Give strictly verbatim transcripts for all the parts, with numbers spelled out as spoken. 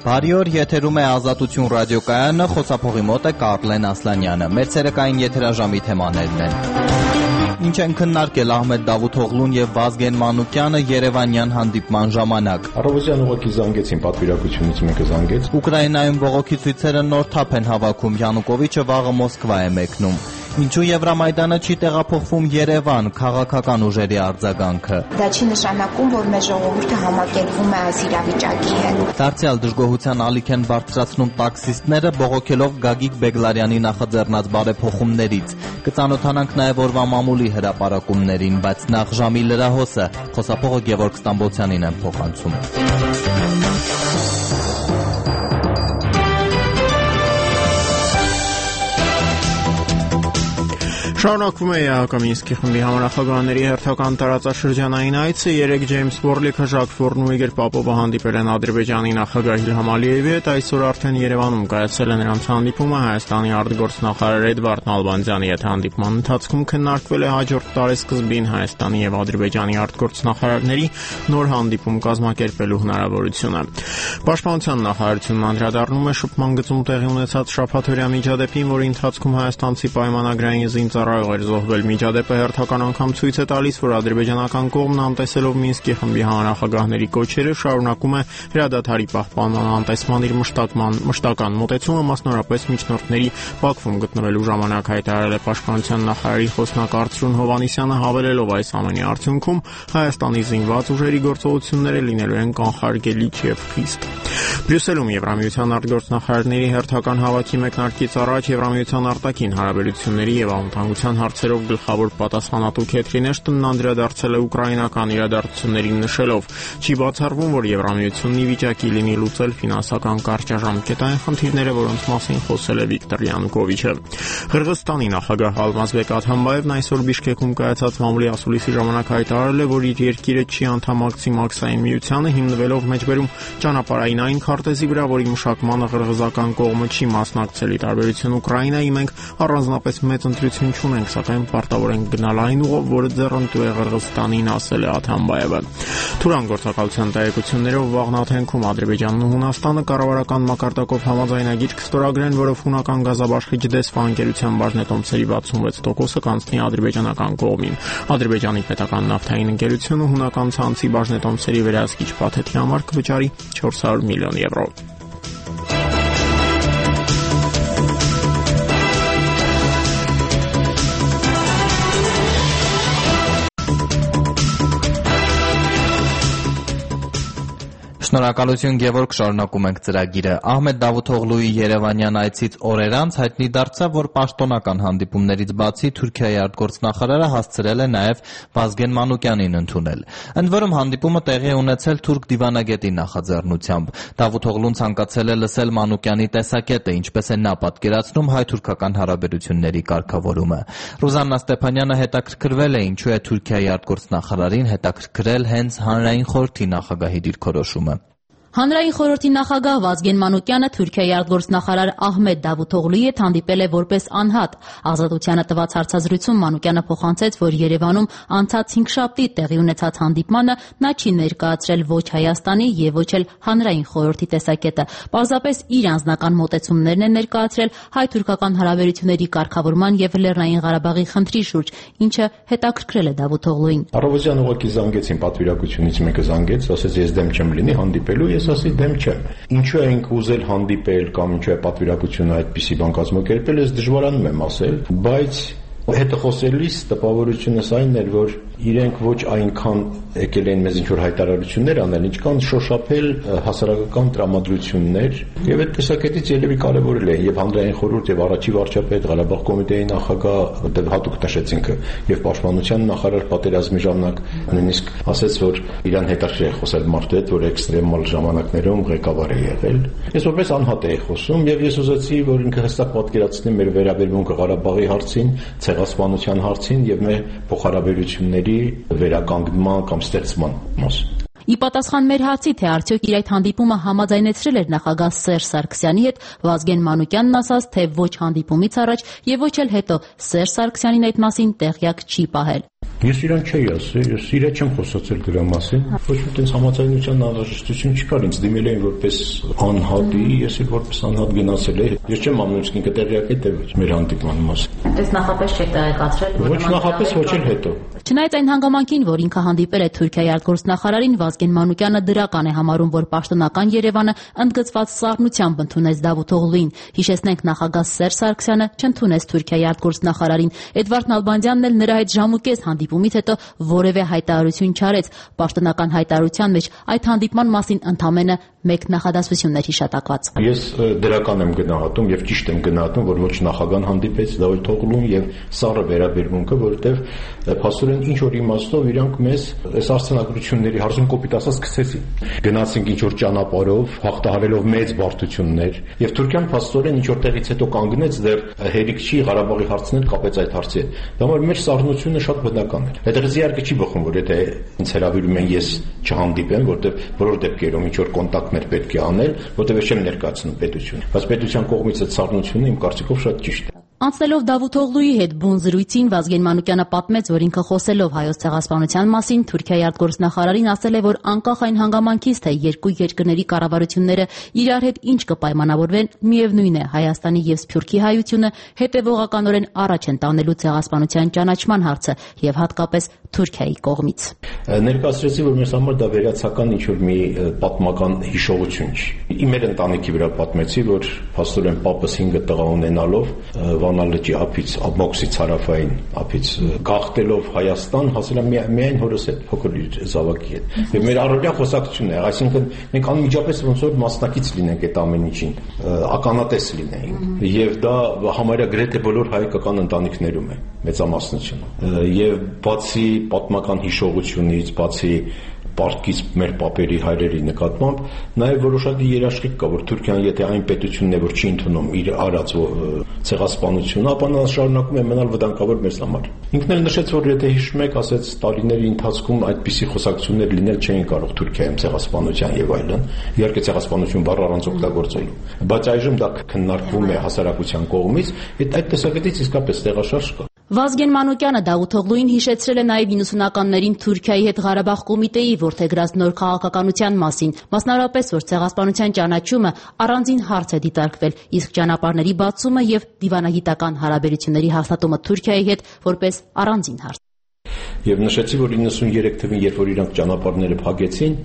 Բարի օր, եթերում է Ազատություն ռադիոկայանը, խոսափողի մոտ է Կարլեն Ասլանյանը։ Մեր ցերեկային եթերաժամի թեմաներն են. Ինչ են քննարկել Ահմեդ Դավութօղլուն եւ Վազգեն Մանուկյանը Երևանյան հանդիպման ժամանակ։ Առավոտյան ուղղակի զանգեցին, պատվիրակությունից մեկը զանգեց։ Ուկրաինայում բողոքի ցույցերը նոր թափ են հավաքում, Յանուկովիչը վաղը Մոսկվա է մեկնում։ Ինչու Եվրամայդանը չի տեղափոխվում Երևան, քաղաքական ուժերի արձագանքը։ Դա չի նշանակում, որ մեր ժողովուրդը համակերպվում է այս իրավիճակի հետ։ Դարձյալ դժգոհության ալիք են բարձրացնում տաքսիստները, բողոքելով Գագիկ Բեգլարյանի նախաձեռնած բարեփոխումներից։ Կծանոթանանք նաև օրվա մամուլի հրապարակումներին, բայց նախ ժամի լրահոսը, խոսափողը Գևորգ Ստամբոլցյանին են փոխանցում։ Շարունակվում է Յակոմինսկի խմբի համանախագահների հերթական տարածաշրջանային այցը։ Երեկ Ջեյմս Բորլիքը, Ժակ Ֆորն ու Իգոր Պապովը հանդիպել են Ադրբեջանի նախագահ Իլհամ Ալիևի հետ, այսօր արդեն Երևանում կայացել է նրանց հանդիպումը Հայաստանի արտգործնախարար Էդվարդ Նալբանդյանի հետ։ Հանդիպման ընթացքում քննարկվել է հաջորդ տարեսկզբին Հայաստանի եւ Ադրբեջանի արտգործնախարարների նոր հանդիպում կազմակերպելու հնարավորությունը։ Պաշտպանության նախարարությունն անդրադառնում է շփման գծում տեղի ունեցած շաբաթօրյա միջադեպին, որի ընթացքում հայաստանցի պայմանագրային զինծառայողներ զոհվել։ Միջադեպը հերթական անգամ ցույց է տալիս, որ ադրբեջանական կողմն անտեսելով Մինսկի խմբի համանախագահների կոչերը շարունակում է հրադադարի պահպանման անտեսման իր մշտական մշտական մոտեցումը, մասնավորապես միջնորդների Բաքվում գտնվելու ժամանակ, հայտարարել է Պաշտպանության նախարարի խոսնակ Արծրուն Հովհաննիսյանը, հավելելով այս ամենի արդյունքում Հայաստանի զինված ուժերի գործողությունները լինելու են կանխարգելիչ եւ խիստ։ Բրյուսելում Եվրամիության արտգործնախարարների հերթական հավաքի մեկնարկից առաջ Եվրամիության արտաքին հարաբերությունների եւ անվտանգության հարցերով գլխավոր պատասխանատու Քեթրին Էշտոնն անդրադարձել է ուկրաինական իրադարձություններին, նշելով. «Չի բացառվում, որ Եվրամիությունն ի վիճակի լինի լուծել ֆինանսական կարճաժամկետային խնդիրները, որոնց մասին խոսել է Վիկտոր Յանուկովիչը»։ Qırğızstani նախագահ Ալմազբեկ Աթամբաևն այսօր Բիշկեքում կայացած մամուլի ասուլիսի ժամանակ հայտարարել է, որ իր երկիրը չի անդամակցի Մաքսային միությանը, հիմնվելով մեջբերում ճանապարհային այն քարտեզի վրա, որի մշակմանը qırğızական կողմը չի մասնակցել։ Ի տարբերություն Ուկրաինայի, մենք առանձնապես մեծ ընտրություն չունենք, սակայն պարտավոր ենք գնալ այն ուղով, որը ձեռնտու է Qırğızstanին, ասել է Աթամբաևը։ Թուրան գործակալության տեղեկություններով վաղն Աթենքում Ադրբեջանն ու Հունաստանը կառավարական մակարդակով համաձայնագիր կստորագրեն, որով հունական գազաբաշխիչ Դեսվա ընկերության բաժնետոմսերի վաթսունվեց տոկոսը կանցնի ադրբեջանական կողմին։ Ադրբեջանի պետական նավթային ընկերությունը հունական ցանցի բաժնետոմսերի վերահսկիչ փաթեթի համար կվճարի չորս հարյուր միլիոն եվրո։ Շնորհակալություն Գևորգ, շարունակում ենք ծրագիրը։ Ահմեդ Դավութօղլուի Երևանյան այցից օրեր անց հայտնի դարձավ, որ պաշտոնական հանդիպումներից բացի Թուրքիայի արտգործնախարարը հասցրել է նաև Վազգեն Մանուկյանին ընդունել։ Ընդ որում հանդիպումը տեղի է ունեցել թուրք դիվանագետի նախաձեռնությամբ։ Դավութօղլուն ցանկացել է լսել Մանուկյանի տեսակետը, ինչպես է նա պատկերացնում հայ-թուրքական հարաբերությունների կարգավորումը։ Ռուզաննա Ստեփանյանը հետաքրքրվել է, ինչու է Թուրքիայի արտգործնախարարին հետաքրքրել հենց հանրային խորհրդի նախագահի դիրքորոշումը։ Հանրային խորհրդի նախագահ Վազգեն Մանուկյանը Թուրքիայի արտգործնախարար Ահմեդ Դավութօղլուի հետ հանդիպել է որպես անհատ։ Ազատությանը տված հարցազրույցում Մանուկյանը փոխանցեց, որ Երևանում անցած հինգշաբթի տեղի ունեցած հանդիպմանը նա չի ներկայացրել ոչ Հայաստանի եւ ոչ էլ հանրային խորհրդի տեսակետը։ Պարզապես իր անձնական մոտեցումներն են ներկայացրել հայ-թուրքական հարաբերությունների կարգավորման եւ Լեռնային Ղարաբաղի խնդրի շուրջ, ինչը հետաքրքրել է Դավութօղլուին։ Առավոտյան ուղղակի զանգեցին, պատվիրակությունից մեկը զանգեց, ասեց ես դեմ չեմ լինի հանդիպելու, ես ասի դեմ չեմ։ Ինչու ենք ուզել հանդիպել կամ ինչու է պատվիրակությունը այդպիսի բան կազմակերպել, ես դժվարանում եմ ասել, բայց հետը խոսելիս տպավորությունս այն էր, որ իրենք ոչ այնքան եկել են մեզ ինչ-որ հայտարարություններ անել, ինչքան շոշափել հասարակական տրամադրություններ, եւ այդ տեսակետից երևի կարևորել է եւ հանրային խորհուրդ եւ առաջի վարչապետ Ղարաբաղ կոմիտեի նախագահ դե հատուկ նշեց ինքը եւ պաշտպանության նախարար պատերազմի ժամանակ նույնիսկ ասաց, որ իրան հետաքրքիր է խոսել մարդու հետ, որ էքստրեմալ ժամանակներում ղեկավար է եղել։ Ես որպես անհատ էի խոսում եւ ես ուզեցի, որ ինքը հստակ պատկերացնի մեր վերաբերմունքը Ղարաբաղի հարցին, ցեղասպանության հարցին եւ մեր փոխհարաբերությունների վերականգնման կամ ստեղծման մասին։ Ի պատասխան մեր հարցի, թե արդյոք իր այդ հանդիպումը համաձայնեցրել էր նախագահ Սերժ Սարգսյանի հետ, Վազգեն Մանուկյանն ասաց, թե ոչ հանդիպումից առաջ եւ ոչ էլ հետո Սերժ Սարգսյանին այդ մասին տեղյակ չի պահել։ Ես իրան չէի ասել, ես իրա չեմ խոսացել դրա մասին։ Ոչ մի տես համաձայնության անհրաժեշտություն չկար, ինձ դիմել էին որպես անհատի, ես էլ որպես անհատ գնացել եմ։ Ես չեմ անում ինքն տեղյակ է թե ոչ մեր հանդիպման մասին։ Դες նախապես չեք տեղեկացրել։ Ոչ նախապես, ոչ էլ հետո։ Չնայած այն հանգամանքին, որ ինքը հանդիպել է Թուրքիայի արտգործնախարարին, Վազգեն Մանուկյանը դրական է համարում, որ պաշտոնական Երևանը ընդգծված սառնությամբ ընդունեց Դավութօղլուին։ Հիշեցնենք, նախագահ Սերժ Սարգսյանը չընդունեց Թուրքիայի արտգործնախարարին։ Էդվարդ Նալբանդյանն էլ նրա հետ ժամուկես հանդիպումից հետո որևէ հայտարարություն չարեց։ Պաշտոնական հայտարարության մեջ այդ հանդիպման մասին ընդամենը մեկ նախադասություն էր հիշատակված։ Ես դրական եմ գնահատում եւ ճիշտ եմ գնահատում, որ ոչ նախագահան հանդիպեց Դավութօղլուն եւ սառը վերաբերմունքը, որովհետեւ փաստորեն ինչ որ իմաստով իրանք մեզ այս արցանագրությունների հարցում կոպիտ ասած սկսեցին։ Գնացինք ինչ որ ճանապարհով, հաղթահարելով մեծ բարդություններ եւ Թուրքիան փաստորեն ինչ որ տեղից հետո կանգնեց, դեռ հերիք չի Ղարաբաղի հարցն էլ կապեց այդ հարցի հետ։ Դա որ մեր սառնությունը շատ բնական էր։ Այդտեղից իհարկե չի բխում, որ եթե ինձ հրավիրում են ես չհանդիպեմ, որտեղ բոլոր դեպքերում ինչ որ կոնտակտներ պետք է անել, որտեղ ես չեմ ներկայացնում պետություն։ Բայց պետության կողմից այդ սառնությունը իմ կարծիքով շատ ճիշտ է։ Անցնելով Դավութօղլուի հետ բուն զրույցին Վազգեն Մանուկյանը պատմեց, որ ինքը խոսելով հայոց ցեղասպանության մասին Թուրքիայի արտգործնախարարին ասել է, որ անկախ այն հանգամանքից, թե երկու երկրների կառավարությունները իրար հետ ինչ կպայմանավորվեն, միևնույն է Հայաստանի եւ Սփյուռքի հայությունը հետեւողականորեն առաջ են տանելու ցեղասպանության ճանաչման հարցը եւ հատկապես Թուրքիայի կողմից։ Ներկայացրեցի, որ մեզ համար դա վերացական ինչ որ մի պատմական հիշողություն չի։ Իմ մեր ընտանիքի վրա պատմեցի, որ փաստորեն պապս հինգ տղա ունենալով Վանալճի ափից, Աբոքսից հարավային ափից գաղթելով Հայաստան հասել է միայն հորս հետ, փոքր զավակի հետ։ Եվ մեր առօրյա խոսակցությունն է, այսինքն մենք անմիջապես ոնց որ մասնակից լինենք այդ ամեն ինչին, ականատես լինենք։ Եվ դա համարյա գրեթե բոլոր հայկական ընտանիքներում է մեծամասնությունը։ Եվ բացի պատմական հիշողությունից, բացի պարտքից մեր պապերի հայրերի նկատմամբ նաև որոշակի երաշխիք կա, որ Թուրքիան եթե այն պետությունն է, որ չի ընդունում իր արած ցեղասպանությունը, ապա նա շարունակում է մնալ վտանգավոր մեզ համար։ Ինքն էլ նշեց, որ եթե հիշում եք, ասեց տարիների ընթացքում այդպիսի խոսակցություններ լինել չէին կարող Թուրքիայում ցեղասպանության եւ այլն։ Իհարկե ցեղասպանություն բառ առանց օգտագործելու, բայց այժմ դա քննարկվում է հասարակության կողմից, այդ այդ տեսակետից իսկապես տեղաշարժ կա։ Վազգեն Մանուկյանը Դավութօղլուին հիշեցրել է նաև իննսունականներին Թուրքիայի հետ Ղարաբաղ կոմիտեի որդեգրած նոր քաղաքականության մասին, մասնավորապես, որ ցեղասպանության ճանաչումը առանձին հարց է դիտարկվել, իսկ ճանապարհների բացումը եւ դիվանագիտական հարաբերությունների հաստատումը Թուրքիայի հետ որպես առանձին հարց։ Եվ նշեցի, որ իննսուններեք թվին, երբ որ իրանք ճանապարհները փակեցին,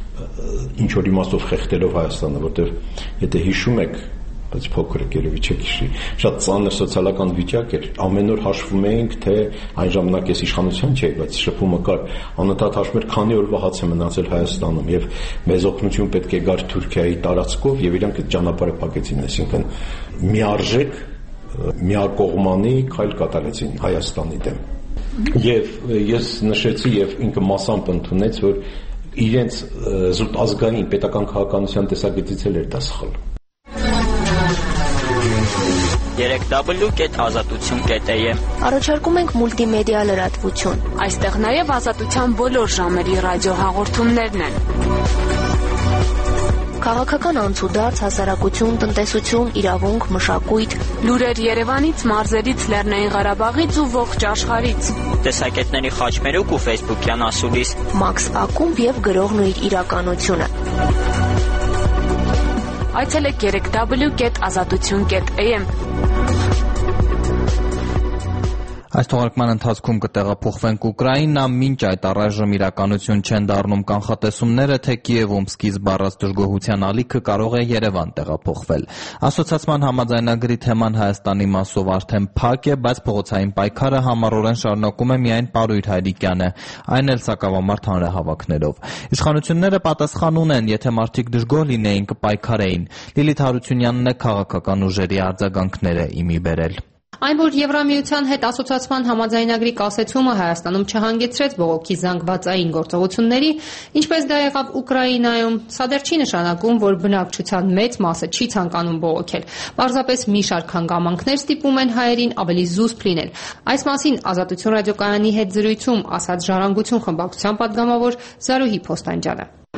ինչ որ իմաստով խեղդելով Հայաստանը, որտեղ եթե հիշում եք, բայց փոքր եք երևի չեք հիշի, շատ ծանր սոցիալական վիճակ էր, ամեն օր հաշվում էինք, թե այն ժամանակ ես իշխանության չէի, բայց շփումը կար, անընդհատ հաշվում էր քանի օրվա հաց է մնացել Հայաստանում եւ մեզ օգնություն պետք է գար Թուրքիայի տարածքով եւ իրանք այդ ճանապարհը փակեցին, այսինքն միարժեք, միակողմանի քայլ կատարեցին Հայաստանի դեմ։ Եվ ես նշեցի եւ ինքը մասամբ ընդունեց, որ իրենց զուտ ազգային պետական քաղաքականության տեսակետից էլ էր դա սխալ։ երեք դաբլյու կետ ազատություն կետ է ե Առաջարկում ենք մուլտիմեդիա լրատվություն։ Այստեղ նաև ազատության բոլոր ժամերի ռադիոհաղորդումներն են։ Քաղաքական անցուդարձ, հասարակություն, տնտեսություն, իրավունք, մշակույթ, լուրեր Երևանից, մարզերից, Լեռնային Ղարաբաղից ու ողջ աշխարհից։ Տեսակետների խաչմերուկ ու ֆեյսբուքյան ասուլիս։ Մաքս ակումբ եւ գրողն ու իր իրականությունը։ Այցելեք երեք դաբլյու կետ ազատություն կետ է ե Այս թողարկման ընթացքում կտեղափոխվենք Ուկրաինա, մինչ այդ առայժմ իրականություն չեն դառնում կանխատեսումները, թե Կիևում սկիզբ առած դժգոհության ալիքը կարող է Երևան տեղափոխվել։ Ասոցիացիան համաձայնագրի թեման Հայաստանի մասով արդեն փակ է, բայց փողոցային պայքարը համառորեն շարունակում է միայն Պարույր Հայրիկյանը, այն էլ սակավամարդ հանրահավաքներով։ Իշխանությունները պատասխան ունեն, եթե մարդիկ դժգոհ լինեին, կպայքարեին։ Լիլիթ Հարությունյանն է քաղաքական ուժերի արձագանքները իմի բերել։ Այն, որ Եվրամիության հետ ասոցիացման համաձայնագրի կասեցումը Հայաստանում չհանգեցրեց բողոքի զանգվածային գործողությունների, ինչպես դա եղավ Ուկրաինայում, սա դեռ չի նշանակում, որ բնակչության մեծ մասը չի ցանկանում բողոքել։ Պարզապես մի շարք հանգամանքներ ստիպում են հայերին ավելի զուսպ լինել։ Այս մասին Ազատություն ռադիոկայանի հետ զրույցում ասաց Ժառանգություն խմբակցության պատգամավոր Զարուհի Փոստանջյանը։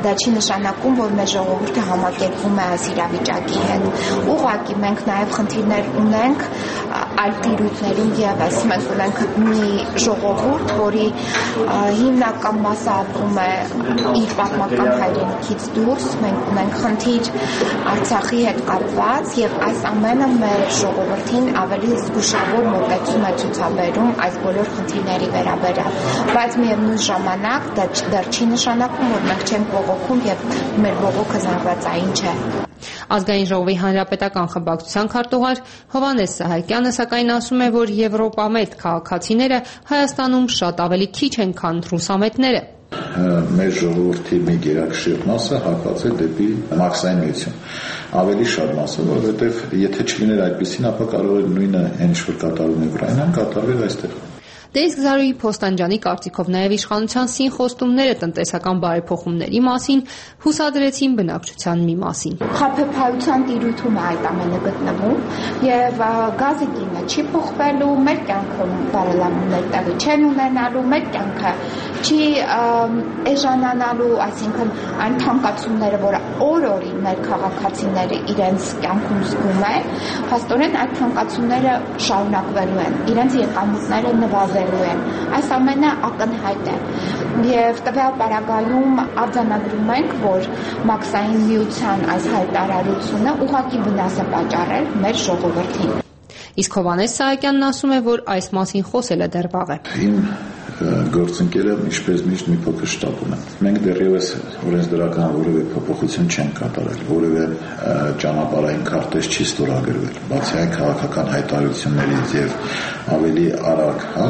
դա չի նշանակում, որ մեր ժողովուրդը համակերպվում է այս իրավիճակի հետ։ Ուղղակի մենք նաև խնդիրներ ունենք այլ տիրույթներում ևս։ Մենք ունենք մի ժողովուրդ, որի հիմնական մասը ապրում է իր պատմական հայրենիքից դուրս։ Մենք ունենք խնդիր Արցախի հետ կապված եւ այս ամենը մեր ժողովրդին ավելի զգուշավոր մոտեցում է ցուցաբերում այս բոլոր խնդիրների վերաբերյալ, բայց միևնույն ժամանակ դա դեռ չի նշանակում, որ մենք չենք բողոքում եւ մեր բողոքը զանգվածային չէ։ Ազգային ժողովի հանրապետական խմբակցության քարտուղար Հովհաննես Սահակյանը սակայն ասում է, որ եվրոպամետ քաղաքացիները Հայաստանում շատ ավելի քիչ են, քան ռուսամետները։ Մեր ժողովրդի մի գերակշիռ մասը հակված է դեպի մաքսային միություն։ Ավելի շատ մասը, որովհետև եթե չլիներ այդպեսին, ապա կարող է նույնը ինչ որ կատարում է Ուկրաինան, կատարվեր այստեղ։ Դե իսկ Զարուհի Փոստանջյանի կարծիքով նաև իշխանության սինխոստումները տնտեսական բարեփոխումների մասին հուսադրեցին բնակչության մի մասին։ Խաբեբայության տիրույթում է այդ ամենը գտնվում եւ գազի գինը չի փոխվելու, մեր կյանքում բարելավումներ տեղի չեն ունենալու, մեր կյանքը չի էժանանալու, այսինքն այն թանկացումները, որ օր-օրի մեր քաղաքացիները իրենց կյանքում զգում են, փաստորեն այդ թանկացումները շարունակվելու են, իրենց եկամուտները նվազելու են։ Այս ամենը ակնհայտ է եւ տվյալ պարագայում արձանագրում ենք, որ մաքսային միության այս հայտարարությունը ուղղակի վնաս է պատճառել մեր ժողովրդին։ Իսկ Հովհաննես Սահակյանն ասում է, որ այս մասին խոսելը դեռ վաղ է։ Իմ գործընկերը ինչպես միշտ մի փոքր շտապ ունեն։ Մենք դեռևս օրենսդրական որևէ փոփոխություն չենք կատարել, որևէ ճանապարհային քարտեզ չի ստորագրվել, բացի այն քաղաքական հայտարարություններից եւ ավելի արագ, հա,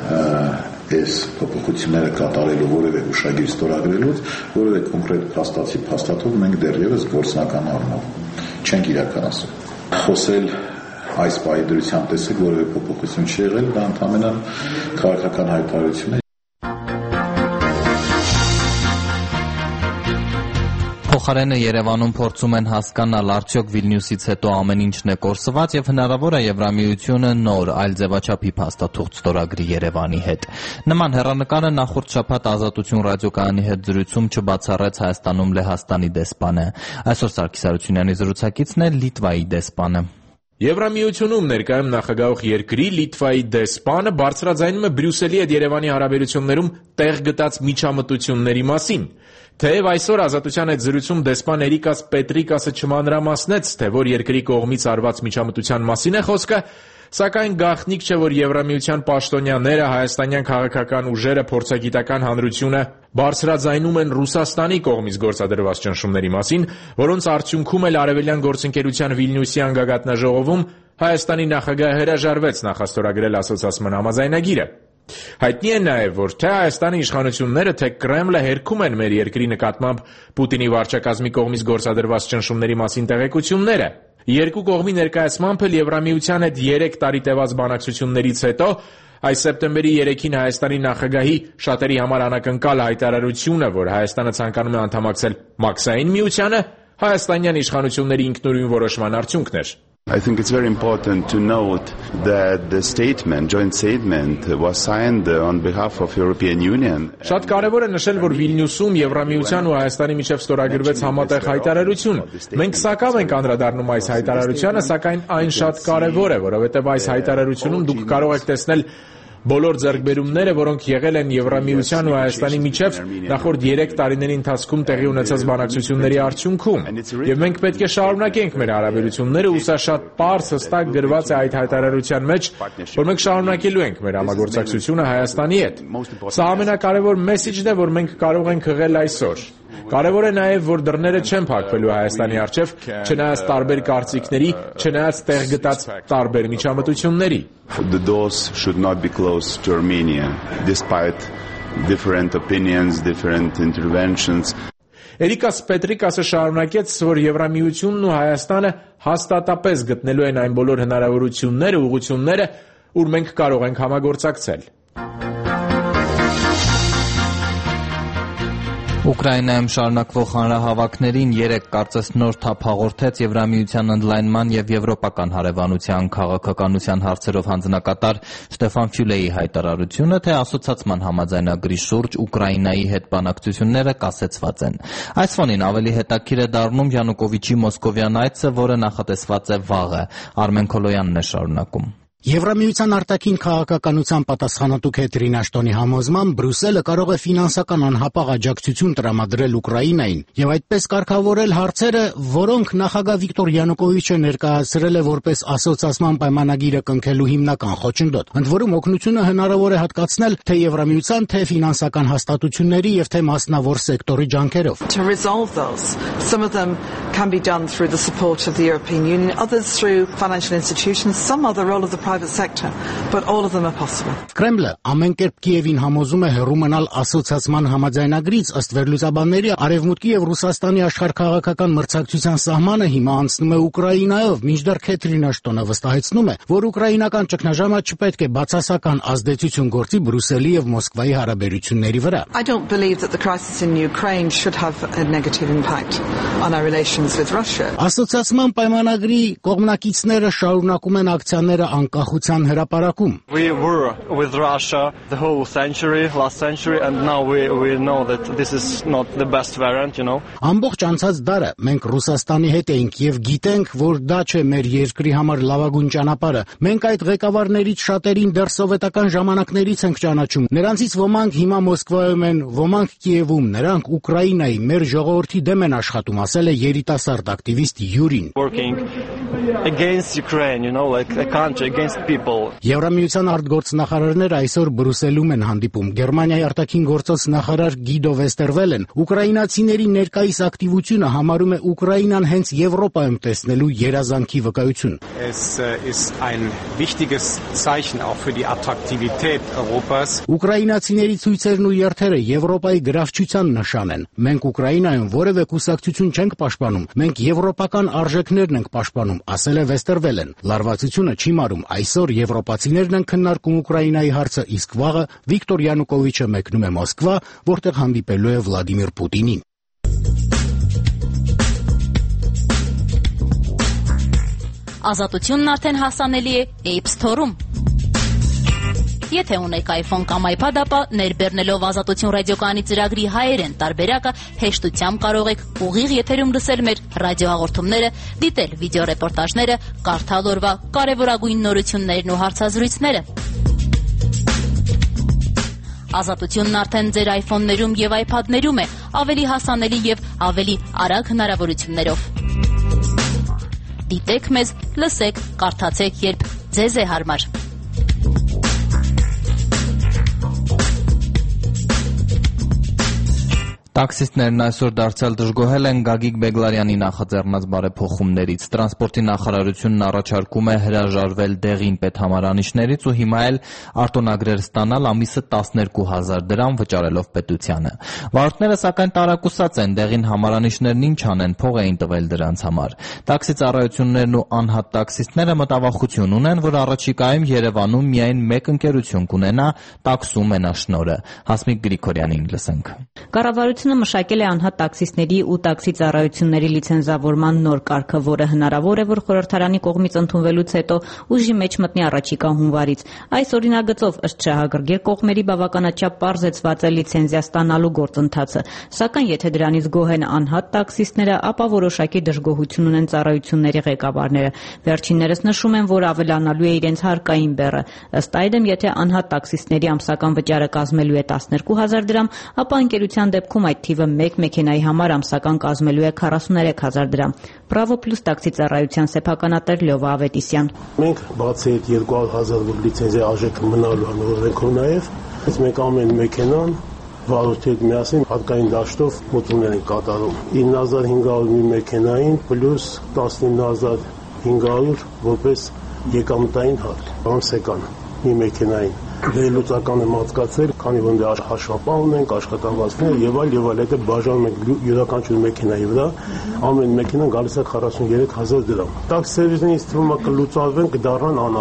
այս փոփոխությունները կատարելու որևէ ուշագիր ստորագրելուց, որևէ կոնկրետ փաստացի փաստաթով մենք դեռևս գործնական առումով չենք իրականացրել։ Խոսել այս պայդրությամբ տեսեք որևէ փոփոխություն չի եղել, դա ընդհանրապես քաղաքական հայտարարություն է։ Փոխարենը Երևանում փորձում են հասկանալ արդյոք Վիլնյուսից հետո ամեն ինչն է կորսված եւ հնարավոր է Եվրամիությունը նոր այլ ձևաչափի փաստաթուղթ ստորագրի Երևանի հետ։ Նման հեռանկարը նախորդ շաբաթ Ազատություն ռադիոկայանի հետ զրույցում չբացառեց Հայաստանում Լեհաստանի դեսպանը։ Այսօր Սարգիս Հարությունյանի զրուցակիցն է Լիտվայի դեսպանը։ Եվրամիությունում ներկայում նախագահող երկրի Լիտվայի դեսպանը բարձրաձայնում է Բրյուսելի հետ Երևանի հարաբերություններում տեղ գտած միջամտությունների մասին։ Թեև այսօր Ազատության հետ զրույցում դեսպան Էրիկաս Պետրիկասը չմանրամասնեց, թե որ երկրի կողմից արված միջամտության մասին է խոսքը, սակայն գաղտնիք չէ, որ Եվրամիության պաշտոնյաները, հայաստանյան քաղաքական ուժերը, փորձագիտական հանրությունը բարձրաձայնում են Ռուսաստանի կողմից գործադրված ճնշումների մասին, որոնց արդյունքում էլ Արևելյան գործընկերության Վիլնյուսի անգագատնաժողովում Հայաստանի նախագահը հրաժարվեց նախաստորագրել ասոցիացիան համաձայնագիրը։ Հայտնի է նաև, որ թե Հայաստանի իշխանությունները, թե Կրեմլը հերքում են մեր երկրի նկատմամբ Պուտինի վարչակազմի կողմից գործադրված ճնշումների մասին տեղեկությունները։ Երկու կողմի ներկայացմամբ էլ Եվրամիության հետ երեք տարի տևած բանակցություններից հետո այս սեպտեմբերի երեքին Հայաստանի նախագահի շատերի համար անակնկալ հայտարարությունը, որ Հայաստանը ցանկանում է անդամակցել մաքսային միությանը, հայաստանյան իշխանությունների ինքնուրույն որոշման արդյունքն էր։ I think it's very important to note that the statement, joint statement was signed on behalf of European Union. Շատ կարևոր է նշել, որ Վիլնյուսում Եվրամիության ու Հայաստանի միջև ստորագրվեց համատեղ հայտարարություն։ Մենք սակավ ենք անդրադառնում այս հայտարարությանը, սակայն այն շատ կարևոր է, որովհետև այս հայտարարությունում դուք կարող եք տեսնել բոլոր ձեռքբերումները, որոնք եղել են Եվրամիության ու Հայաստանի միջև նախորդ երեք տարիների ընթացքում տեղի ունեցած բանակցությունների արդյունքում։ Եվ մենք պետք է շարունակենք մեր հարաբերությունները, ու սա շատ պարզ հստակ գրված է այդ հայտարարության մեջ, որ մենք շարունակելու ենք մեր համագործակցությունը Հայաստանի հետ։ Սա ամենակարևոր մեսիջն է, որ մենք կարող ենք հղել այսօր։ Կարևոր է նաև, որ դռները չեն փակվելու Հայաստանի առջև, չնայած տարբեր կարծիքների, չնայած տեղ գտած տարբեր միջամտությունների։ The doors should not be closed to Armenia, despite different opinions, different interventions. Էրիկաս Պետրիկասը շարունակեց, որ Եվրամիությունն ու Հայաստանը հաստատապես գտնելու են այն բոլոր հնարավորությունները, ուղղությունները, ուր մենք կարող ենք համագործակցել։ Ուկրաինայում շարունակվող հանրահավաքներին երեկ կարծես նոր թափ հաղորդեց Եվրամիության ընդլայնման և եվրոպական հարևանության քաղաքականության հարցերով հանձնակատար Ստեֆան Ֆյուլեի հայտարարությունը, թե ասոցացման համաձայնագրի շուրջ Ուկրաինայի հետ բանակցությունները կասեցված են։ Այս ֆոնին ավելի հետաքրքիր է դառնում Յանուկովիչի մոսկովյան այցը, որը նախատեսված է վաղը։ Արմեն Քոլոյանն է շարունակում։ Եվրամիության արտաքին քաղաքականության պատասխանատու Քեթրին Աշտոնի համոզմամբ Բրյուսելը կարող է ֆինանսական անհապաղ աջակցություն տրամադրել Ուկրաինային եւ այդպես կարգավորել հարցերը, որոնք նախագահ Վիկտոր Յանուկովիչը ներկայացրել է որպես ասոցիացման պայմանագիրը կնքելու հիմնական խոչընդոտ։ Ընդ որում օգնությունը հնարավոր է հատկացնել թե Եվրամիության, թե ֆինանսական հաստատությունների եւ թե մասնավոր սեկտորի ջանքերով։ To resolve those, some of them can be done through the support of the European Union, others through financial institutions, some other role of the private sector, but all of them are possible. Կրեմլը ամեն կերպ Կիևին համոզում է հեռու մնալ ասոցիացման համաձայնագրից, ըստ վերլուծաբանների Արևմուտքի եւ Ռուսաստանի աշխարհքաղաքական մրցակցության սահմանը հիմա անցնում է Ուկրաինայով, մինչդեռ Քեթրին Աշտոնը վստահեցնում է, որ ուկրաինական ճգնաժամը չպետք է բացասական ազդեցություն գործի Բրյուսելի եւ Մոսկվայի հարաբերությունների վրա։ I don't believe that the crisis in Ukraine should have a negative impact on our relations with Russia. Ասոցիացման պայմանագրի կողմնակիցները շարունակում են ակցիաները անկախության հրապարակում։ We were with Russia the whole century, last century, and now we we know that this is not the best variant, you know. Ամբողջ անցած դարը մենք Ռուսաստանի հետ էինք եւ գիտենք, որ դա չէ մեր երկրի համար լավագույն ճանապարհը։ Մենք այդ ղեկավարներից շատերին դեռ սովետական ժամանակներից ենք ճանաչում։ Նրանցից ոմանք հիմա Մոսկվայում են, ոմանք Կիևում, նրանք Ուկրաինայի մեր ժողովրդի դեմ են աշխատում, ասել է երիտասարդ ակտիվիստ Յուրին։ Working against Ukraine, you know, like a country against people. Եվրամիության արտգործնախարարները այսօր Բրյուսելում են հանդիպում։ Գերմանիայի արտաքին գործոց նախարար Գիդո Վեստերվելեն ուկրաինացիների ներկայիս ակտիվությունը համարում է Ուկրաինան հենց Եվրոպայում տեսնելու երազանքի վկայություն։ Es ist ein wichtiges Zeichen auch für die Attraktivität Europas. Ուկրաինացիների ցույցերն ու երթերը Եվրոպայի գրավչության նշան են։ Մենք Ուկրաինայում որևէ կուսակցություն չենք պաշտպանում, մենք եվրոպական արժեքներն ենք պաշտպանում, ասել է Վեստերվելեն։ Լարվածությունը չի մարում, այսօր եվրոպացիներն են քննարկում Ուկրաինայի հարցը, իսկ վաղը Վիկտոր Յանուկովիչը մեկնում է Մոսկվա, որտեղ հանդիպելու է Վլադիմիր Պուտինին։ Ազատությունն արդեն հասանելի է App Store-ում։ Եթե ունեք iPhone կամ iPad, ապա ներբեռնելով Ազատություն ռադիոկայանի ծրագրի հայերեն տարբերակը հեշտությամբ կարող եք ուղիղ եթերում լսել մեր ռադիոհաղորդումները, դիտել վիդեոռեպորտաժները, կարդալ օրվա կարևորագույն նորություններն ու հարցազրույցները։ Ազատությունն արդեն ձեր iPhone-ներում եւ iPad-ներում է, ավելի հասանելի եւ ավելի արագ հնարավորություններով։ Դիտեք մեզ, լսեք, կարդացեք, երբ ձեզ է հարմար։ Տաքսիստներն այսօր դարձյալ դժգոհել են Գագիկ Բեգլարյանի նախաձեռնած բարեփոխումներից։ Տրանսպորտի նախարարությունն առաջարկում է հրաժարվել դեղին պետհամարանիշներից ու հիմա էլ արտոնագրեր ստանալ ամիսը տասներկու հազար դրամ վճարելով պետությանը։ Վարորդները սակայն տարակուսած են, դեղին համարանիշներն ինչ անեն, փող էին տվել դրանց համար։ Տաքսի ծառայություններն ու անհատ տաքսիստները մտավախություն ունեն, որ առաջիկայում Երևանում միայն մեկ ընկերություն կունենա տաքսու մենաշնորհը։ Հասմիկ Գրիգորյանին լսենք։ Կառավարությունը մշակել է անհատ տաքսիստների ու տաքսի ծառայությունների լիցենզավորման նոր կարգը, որը հնարավոր է, որ խորհրդարանի կողմից ընդունվելուց հետո ուժի մեջ մտնի առաջիկա հունվարից։ Այս օրինագծով ըստ շահագրգիռ կողմերի բավականաչափ պարզեցված է լիցենզիա ստանալու գործընթացը, սակայն եթե դրանից գոհ են անհատ տաքսիստները, ապա որոշակի դժգոհություն ունեն ծառայությունների ղեկավարները։ Վերջիններս նշում են, որ ավելանալու է իրենց հարկային բեռը։ Ըստ այդմ, եթե անհատ տաքսիստների ամսական վճարը կազմելու է տասներկու հազար դրամ, ապա ընկերության դեպքում այդ թիվը մեկ մեքենայի համար ամսական կազմելու է քառասուներեք հազար դրամ։ Bravo Plus տաքսի ծառայության սեփականատեր Լյովա Ավետիսյան։ Մենք բացի այդ երկու հազար լիցենզիա արժեքը մնալու անորոշակով նաև այս մեկ ամեն մեքենան վարորդի հետ միասին հարկային դաշտով մոտումներ են կատարում։ ինը հազար հինգ հարյուր մի մեքենային պլյուս տասնինը հազար հինգ հարյուր որպես եկամտային հարկ ամսական մի մեքենային։ Վերլուծական եմ հատկացել, քանի որ դե հաշվապահ ունենք, աշխատավարձներ եւ այլ եւ այլ, եթե բաժանում ենք յուրաքանչյուր մեքենայի վրա, ամեն մեքենան գալիս է քառասուններեք հազար դրամ։ Տաքսերին ինձ թվում է կլուծարվեն, կդառնան անհատներ։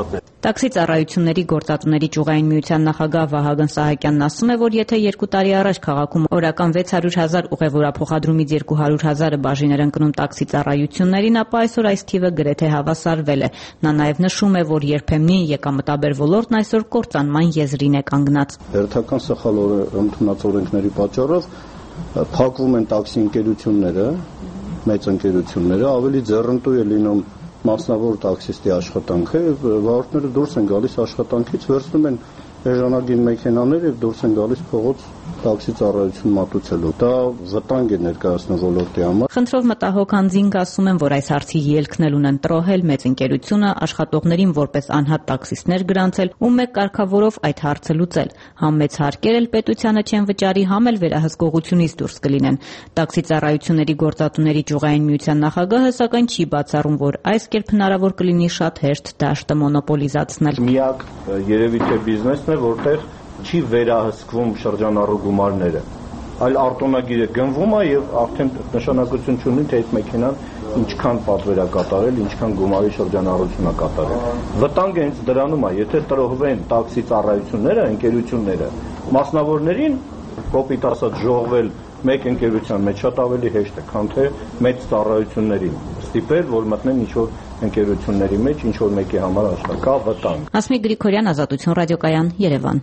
Տաքսի ծառայությունների գործատուների ճյուղային միության նախագահ Վահագն Սահակյանն ասում է, որ եթե երկու տարի առաջ քաղաքում օրական վեց հարյուր հազար ուղևորափոխադրումից երկու հարյուր հազարը բաժին էր ընկնում տաքսի ծառայություններին, ապա այսօր այս թիվը գրեթե հավասարվել է։ Նա նաև նշում է, որ երբեմնի եկամտաբեր ոլորտն այսօր կործանման եզրին է կանգնած։ Հերթական սխալ ընդունած օրենքների պատճառով փակվում են տաքսի ընկերությունները, մեծ ընկերությունները, ավելի ձեռնտու է լինում մասնավոր տաքսիստի աշխատանքը, վարորդները դուրս են գալիս աշխատանքից, վերցնում են էժանագին մեքենաներ եւ դուրս են գալիս փողոց տաքսի ծառայություն մատուցելու։ Դա վտանգ է ներկայացնում ոլորտի համար։ Խնդրով մտահոգ անձինք ասում են, որ այս հարցի ելքն էլ ունեն տրոհել մեծ ընկերությունը, աշխատողներին որպես անհատ տաքսիստներ գրանցել ու մեկ կարգավորով այդ հարցը լուծել։ Համ մեծ հարկեր էլ պետությանը չեն վճարի, համ էլ վերահսկողությունից դուրս կլինեն։ Տաքսի ծառայությունների գործատուների ճյուղային միության նախագահը սակայն չի բացառում, որ այս կերպ հնարավոր կլինի շատ հեշտ դաշտը մոնոպոլիզացնել։ Միակ երևի թե բիզնեսն է, որտեղ չի վերահսկվում շրջանառու գումարները, այլ արտոնագիրը գնվում է եւ արդեն նշանակություն չունի, թե այդ մեքենան ինչքան պատվեր է կատարել, ինչքան գումարի շրջանառություն է կատարել։ Վտանգը հենց դրանում է, եթե տրոհվեն տաքսի ծառայությունները, ընկերությունները, մասնավորներին կոպիտ ասած ժողվել մեկ ընկերության մեջ շատ ավելի հեշտ է, քան թե մեծ ծառայություններին ստիպել, որ մտնեն ինչ-որ ընկերությունների մեջ, ինչ-որ մեկի համար աշխատա վտանգ։ Հասմիկ Գրիգորյան, Ազատություն ռադիոկայան, Երևան։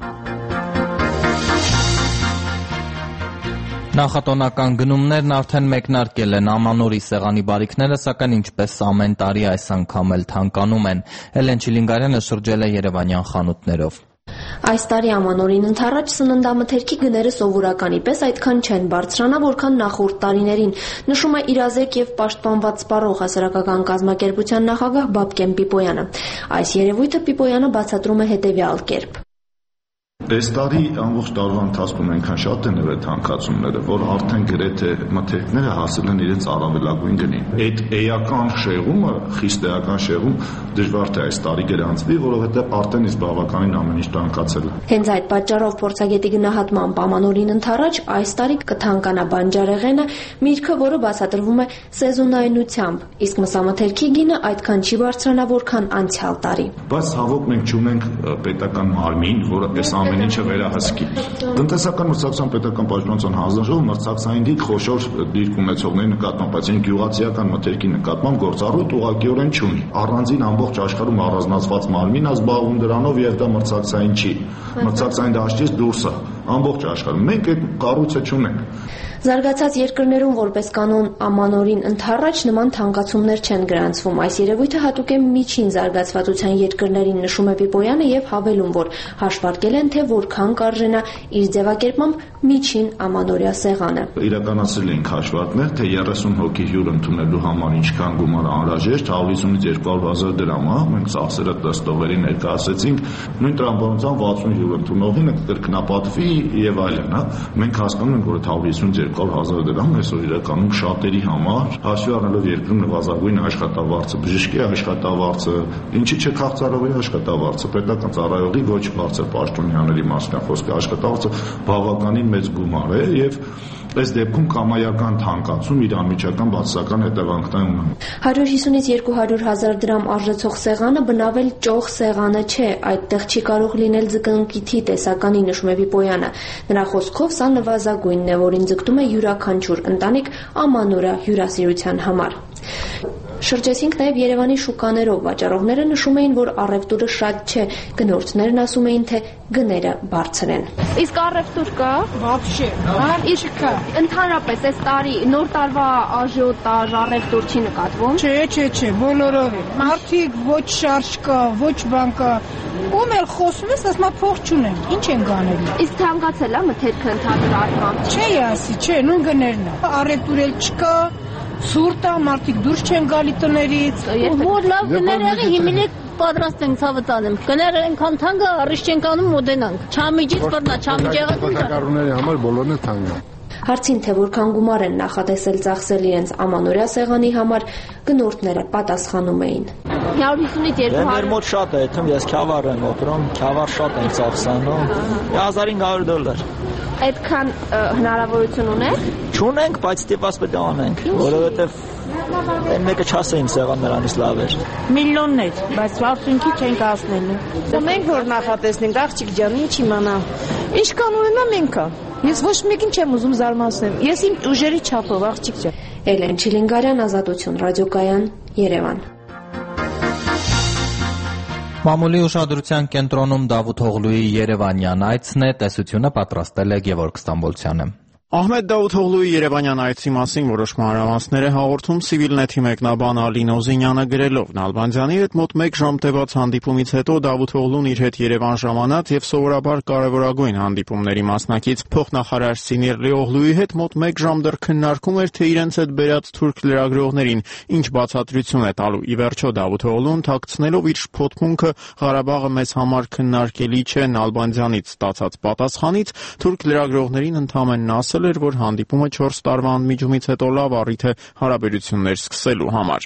Նախատոնական գնումներն արդեն մեկնարկել են Ամանորի սեղանի բարիքները, սակայն ինչպես ամեն տարի այս անգամ էլ թանկանում են։ Էլեն Չիլինգարյանը շրջել է երևանյան խանութներով։ Այս տարի Ամանորին ընդառաջ սննդամթերքի գները սովորականի պես այդքան չեն բարձրանա, որքան նախորդ տարիներին, նշում է իրազեկ եւ պաշտպանված սպառող հասարակական կազմակերպության նախագահ Բաբկեն Պիպոյանը։ Այս երևույթը Պիպոյանը բացատրում է հետեւյալ կերպ. Այս տարի ամբողջ տարվա ընթացքում այնքան շատ են եղել թանկացումները, որ արդեն գրեթե մթերքները հասել են իրենց առավելագույն գնին։ Այդ էական շեղումը, խիստ էական շեղում դժվար թե այս տարի գրանցվի, որովհետև արդեն իսկ բավականին ամեն ինչ տանկացել է։ Հենց այդ պատճառով փորձագետի գնահատմամբ Ամանորին ընդառաջ այս տարի կթանկանա բանջարեղենը, միրգը, որը բացատրվում է սեզոնայնությամբ, իսկ մսամթերքի գինը այդքան չի բարձրանա, որքան անցյալ տարի։ Բայց ցավոք մենք չունենք պետական մարմին, որը այս ամեն ինչը վերահսկի։ Տնտեսական մրցակցության պետական պաշտպանության հանձնաժողովը մրցակցային դիրք խոշոր դիրք ունեցողների նկատմամբ, բայց այն գյուղացիական մթերքի նկատմամբ գործառույթ ուղղակիորեն չունի։ Առանձին ամբողջ աշխարհում առանձնացված մարմին է զբաղվում դրանով եւ դա մրցակցային չի։ Մրցակցային դաշտից դուրս է ամբողջ աշխարհում։ Մենք այդ կառույցը չունենք։ Զարգացած երկրներում որպես կանոն Ամանորին ընդառաջ նման թանկացումներ չեն գրանցվում։ Այս երևույթը հատուկ է միջին զարգացվածության երկրներին, նշում է Պիպոյանը եւ հավելում, որ հաշվարկել են, թե որքան կարժենա իր ձևակերպմամբ միջին Ամանորյա սեղանը։ Իրականացրել ենք հաշվարկներ, թե երեսուն հոգի հյուր ընդունելու համար ինչքան գումար անհրաժեշտ, հարյուր հիսունից երկու հարյուր հազար դրամ է, մենք ծախսերը տստովերի ներկայացրեցինք, նույն տրամաբանության վաթսուն հյուր ընդունողին կրկնապատվի եւ այլն, հա։ Մենք հասկանում ենք, որ այդ հարյուր հիսուն երկու հազար դրամ այսօր իրականում շատերի համար, հաշվի առնելով երկրում նվազագույն աշխատավարձը, բժշկի աշխատավարձը, ինչի՞ չէ քաղցրավերի աշխատավարձը, պետական ծառայողի ոչ բարձր պաշտոնյաների մասին խոսքը աշխատավարձը բավականին մեծ գումար է եւ այս դեպքում կամայական թանկացում իր անմիջական բացասական հետևանքներ ունի։ հարյուր հիսունից երկու հարյուր հազար դրամ արժեցող սեղանը բնավել ճոխ սեղանը չէ, այդտեղ չի կարող լինել ձկնկիթի տեսականի, նշում է Պիպոյանը։ Նրա խոսքով սա նվազագույնն է, որին ձգտում է յուրաքանչյուր ընտանիք Ամանորյա հյուրասիրության համար։ Շրջեցինք նաև Երևանի շուկաներով, վաճառողները նշում էին, որ առևտուրը շատ չէ, գնորդներն ասում էին, թե գները բարձր են։ Իսկ առևտուր կա։ Вообще, իսկ կա։ Ընդհանրապես այս տարի նոր տարվա աժիոտաժ առևտուր չի նկատվում։ Չէ, չէ, չէ, բոլորովին։ Մարդիկ ոչ շարժ կա, ոչ բան կա։ Ում էլ խոսում ես, ասում փող չունեմ։ Ինչ են գանելու։ Իսկ թանկացել է մթերքը ընդհանուր առմամբ։ Չէ, ասի, չէ, նույն գներն է։ Առևտուր էլ չկա։ Սուրտ է, մարդիկ դուրս չեն գալի տներից։ Որ լավ գներ եղի, հիմա պատրաստ ենք ցավը տանեմ։ Գները այնքան թանկ է, առիթ չենք անում մոդենանք։ Չամիջից բռնա, չամիջեղը։ Տակառուների համար բոլորն է թանկ։ Հարցին, թե որքան գումար են նախատեսել ծախսել իրենց Ամանորյա սեղանի համար, գնորդները պատասխանում էին։ հարյուր հիսունից երկու հարյուր։ Մեր մոտ շատ է, թեմ ես Քյավառ եմ օգնում, Քյավառ շատ ենք ծախսանում։ հազար հինգ հարյուր դոլար։ Այդքան հնարավորություն ունեք։ Չունենք, բայց ստիպված պետք է անենք, որովհետև Այն մեկը չասեին սեղան նրանից լավ էր։ Միլիոններ, բայց արդյունքի չենք հասնելու։ Մենք որ նախատեսնենք աղջիկ ջան, ինչ իմանա։ Ինչ կան ունենա մենքա։ Ես ոչ մեկին չեմ ուզում զարմացնել։ Ես իմ ուժերի չափով աղջիկ ջան։ Էլեն Չիլինգարյան, Ազատություն ռադիոկայան, Երևան։ Մամուլի ուշադրության կենտրոնում Դավութ Օղլուի երևանյան այցն է, տեսությունը պատրաստել է Գևորգ Ստամբոլցյանը։ Ահմեդ Դավութօղլուի երևանյան այցի մասին որոշ մանրամասներ է հաղորդում Civilnet-ի մեկնաբան Ալին Օզինյանը գրելով. Նալբանդյանի հետ մոտ մեկ ժամ տևած հանդիպումից հետո Դավութօղլուն իր հետ Երևան ժամանած եւ սովորաբար կարեւորագույն հանդիպումների մասնակից փոխնախարար Սինիրլի Օղլուի հետ մոտ մեկ ժամ դեռ քննարկում էր, թե իրենց հետ բերած թուրք լրագրողներին ինչ բացատրություն է տալու։ Ի վերջո Դավութօղլուն թաքցնելով իր շփոթմունքը Ղարաբաղը մեզ համար քննարկելի չէ Նալբանդյանից ստացած պատասխանից թուրք լրագրողներին ընդհանրապես ասել էր, որ հանդիպումը չորս տարվա անմիջումից հետո լավ առիթ է հարաբերություններ սկսելու համար։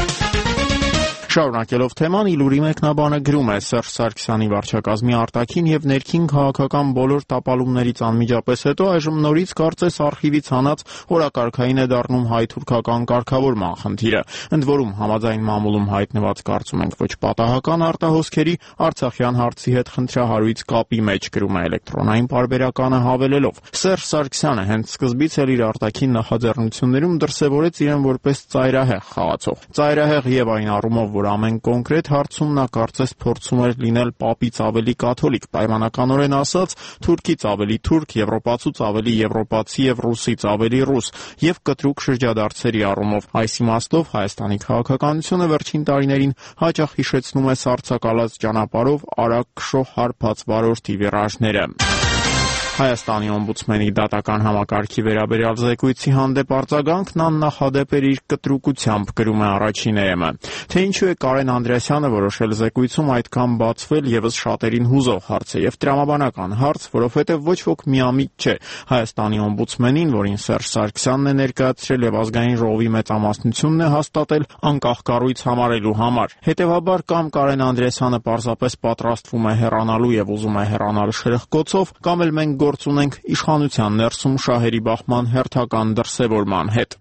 Շարունակելով թեման, Իլուրի մեկնաբանը գրում է. Սերժ Սարգսյանի վարչակազմի արտաքին եւ ներքին քաղաքական բոլոր տապալումներից անմիջապես հետո այժմ նորից կարծես արխիվից հանած օրակարգային է դառնում հայ-թուրքական կարգավորման խնդիրը։ Ընդ որում, համաձայն մամուլում հայտնված կարծում ենք ոչ պատահական արտահոսքերի Արցախյան հարցի հետ խնդրահարույց կապի մեջ գրում է էլեկտրոնային պարբերականը հավելելով. Սերժ Սարգսյանը հենց սկզբից էլ իր արտաքին նախաձեռնություններում դրսևորեց իրեն որպես ծայրահեղ խաղացող։ Ծայրահեղ եւ այն առումով, որ ամեն կոնկրետ հարցում նա կարծես փորձում էր լինել պապից ավելի կաթոլիկ, պայմանականորեն ասած, թուրքից ավելի թուրք, եվրոպացուց ավելի եվրոպացի եւ ռուսից ավելի ռուս, եւ կտրուկ շրջադարձերի առումով։ Այս իմաստով Հայաստանի քաղաքականությունը վերջին տարիներին հաճախ հիշեցնում է սառցակալած ճանապարհով արագ քշող հարբած վարորդի վիրաժները։ Հայաստանի օմբուդսմենի դատական համակարգի վերաբերյալ զեկույցի հանդեպ արձագանքն աննախադեպ էր իր կտրուկությամբ, գրում է առաջին էը։ Թե ինչու է Կարեն Անդրեասյանը որոշել զեկույցում այդքան բացվել եւս շատերին հուզող հարց է եւ տրամաբանական հարց, որովհետեւ ոչ ոք միամիտ չէ Հայաստանի օմբուդսմենին, որին Սերժ Սարգսյանն է ներկայացրել եւ ազգային ժողովի մեծամասնությունն է հաստատել անկախ կառույց համարելու համար։ Հետևաբար կամ Կարեն Անդրեասյանը պարզապես պատրաստվում է հեռանալու եւ ուզում է հեռանալ շրխկոցով, կամ էլ մենք գործ ունենք իշխանության ներսում շահերի բախման հերթական դրսևորման հետ։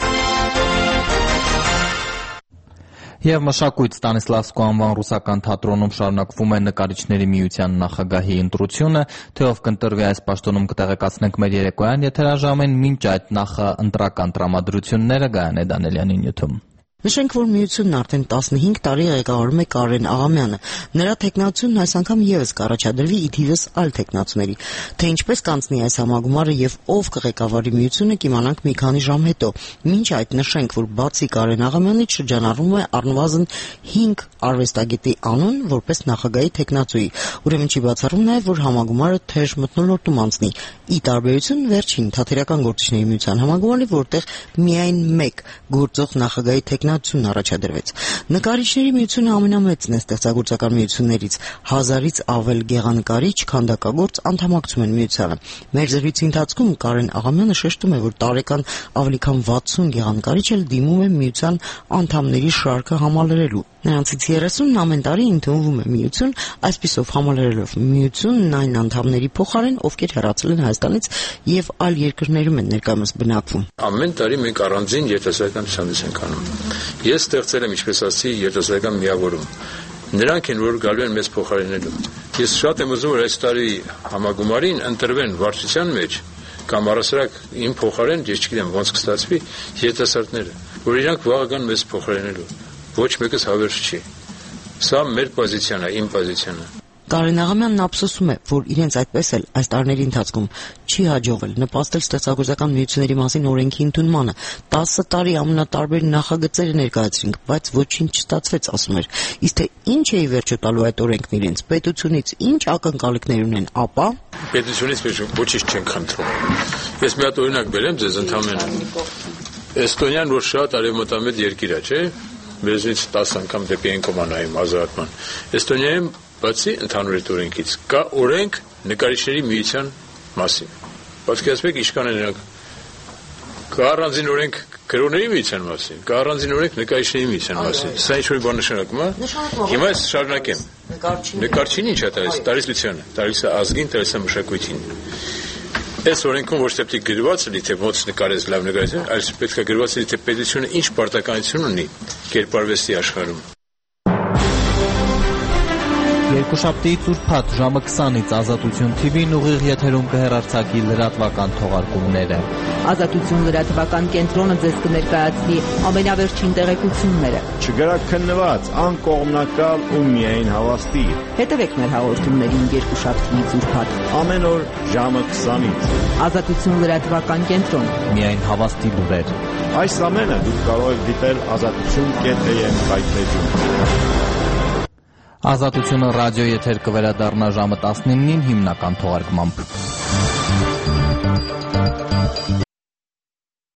Եվ մշակույթ Ստանիսլավսկու անվան ռուսական թատրոնում շարունակվում է նկարիչների միության նախագահի ընտրությունը, թե ով կընտրվի այս պաշտոնում կտեղեկացնենք մեր երեկոյան եթերաժամին, մինչ այդ նախընտրական տրամադրությունները Գայանե Դանելյանի նյութում։ Նշենք, որ միությունն արդեն տասնհինգ տարի ղեկավարում է Կարեն Աղամյանը։ Նրա թեկնածությունն այս անգամ եւս կառաջադրվի ի թիվս այլ թեկնածուների։ Թե ինչպես կանցնի այս համագումարը եւ ով կղեկավարի միությունը, կիմանանք մի քանի ժամ հետո։ Մինչ այդ նշենք, որ բացի Կարեն Աղամյանից շրջանառվում է առնվազն հինգ արվեստագետի անուն որպես նախագահի թեկնածուի։ Ուրեմն չի բացառում նաեւ, որ համագումարը թեժ մթնոլորտում անցնի։ Ի տարբերություն վերջին Թատերական գործիչների միության համագումարի, որտեղ միայն մեկ գործող նախագահի թեկնածու առաջադրվեց։ Նկարիչների միությունը ամենամեծն է ստեղծագործական միություններից, հազարից ավել գեղանկարիչ, քանդակագործ անդամակցում են միությանը։ Մեր զրույցի ընթացքում Կարեն Աղամյանը շեշտում է, որ տարեկան ավելի քան վաթսուն գեղանկարիչ էլ դիմում է միության անդամների շարքը համալրելու։ Նրանցից երեսունն ամեն տարի ընդունվում է միություն, այսպիսով համալրելով միությունն այն անդամների փոխարեն, ովքեր հեռացել են Հայաստանից եւ այլ երկրներում են ներկայումս բնակվում։ Ամեն տարի մենք առանձին երիտասարդական ցուցանիշ ենք անում։ Ես ստեղծել եմ, ինչպես ասացի, երիտասարդական միավորում։ Նրանք են, որ գալու են մեզ փոխարինելու։ Ես շատ եմ ուզում, որ այս տարի համագումարին ընտրվեն վարչության մեջ կամ առասարակ իմ փոխարեն, ես չգիտեմ ոնց կստացվի, երիտասարդները, որ իրանք վաղը գան մեզ փոխարինելու։ Ոչ մեկս հավերժ չի։ Սա մեր պոզիցիան է, իմ պոզիցիան է։ Կարեն Աղամյանն ափսոսում է, որ իրենց այդպես էլ այս տարիների ընթացքում չի հաջողվել նպաստել ստեղծագործական միությունների մասին օրենքի ընդունմանը։ տասը տարի ամենատարբեր նախագծեր ներկայացրինք, բայց ոչինչ չստացվեց, ասում էր։ Իսկ թե ինչ է ի վերջո տալու այդ օրենքն իրենց, պետությունից ինչ ակնկալիքներ ունեն, ապա պետությունից ոչինչ չենք խնդրում։ Ես մի հատ օրինակ բերեմ ձեզ ընդհանրապես։ Էստոնիան, որ շատ արևմտամետ երկիր է, չէ՞։ Մեզնից տաս անգամ դեպի են կոմանայում ազատման։ Էստոնիայում բացի ընդհանուր այդ օրենքից կա օրենք նկարիչների միության մասին։ Պատկերացրեք ինչքան են նրանք։ Կա առանձին օրենք գրողների միության մասին, կա առանձին օրենք նկարիչների միության մասին։ Սա ինչ-որ բան նշանակում է։ Հիմա ես շարունակեմ։ Նկարչին ինչ է տալիս, տարածությունը, տալիս է ազգին, տալիս է մշակույթին։ Այս օրենքում ոչ թե պետք է գրված լինի, թե ոնց նկարես լավ նկարես, այլ պետք է գրված լինի, թե պետությունը ինչ պարտականություն ունի կերպարվեստի աշխարհում։ Երկուշաբթիից ուրբաթ ժամը քսանից Ազատություն թի վին ուղիղ եթերում կհեռարձակի լրատվական թողարկումները։ Ազատություն լրատվական կենտրոնը ձեզ կներկայացնի ամենավերջին տեղեկությունները։ Չգրակ քննված, անկողմնակալ ու միայն հավաստի։ Հետևեք մեր հաղորդումներին երկուշաբթիից ուրբաթ ամեն օր ժամը քսանից։ Ազատություն լրատվական կենտրոն։ Միայն հավաստի լուրեր։ Այս ամենը դուք կարող եք դիտել ազատություն կետ էյ էմ կայքէջում։ Ազատությունը ռադիո եթեր կվերադառնա ժամը տասնինին հիմնական թողարկմամբ։